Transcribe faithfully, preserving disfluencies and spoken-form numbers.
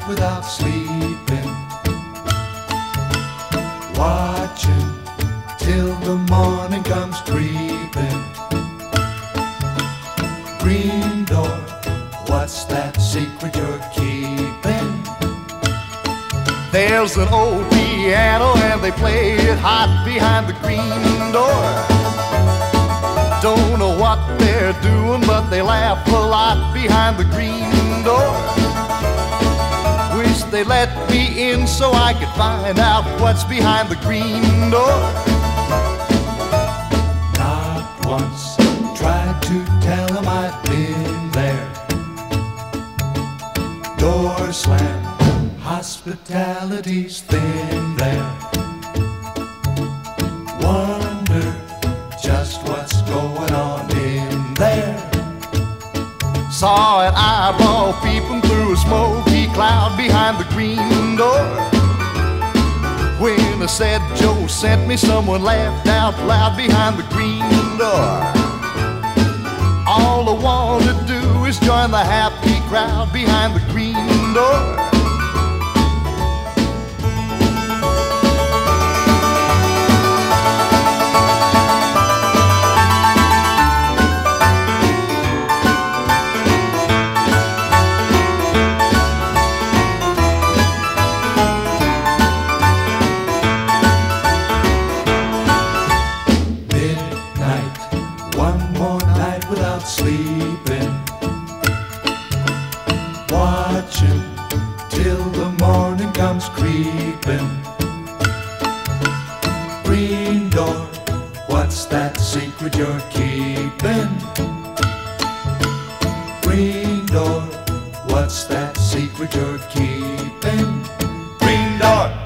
without sleeping, watching till the morning comes creeping. Green door, what's that secret you're keeping? There's an old piano and they play it hot behind the green door. Don't know what they're doing, but they laugh a lot behind the green door. Wish they let me in so I could find out what's behind the green door. Not once tried to tell them I've been there. Door slam, hospitality's thin there. Wonder just what's going on in there. Saw an eyeball peeping through a smoky cloud behind the green door. When I said Joe sent me, someone laughed out loud behind the green door. All I want to do is join the happy crowd behind the green door. One more night without sleeping, watching till the morning comes creeping. Green door, what's that secret you're keeping? Green door, what's that secret you're keeping? Green door.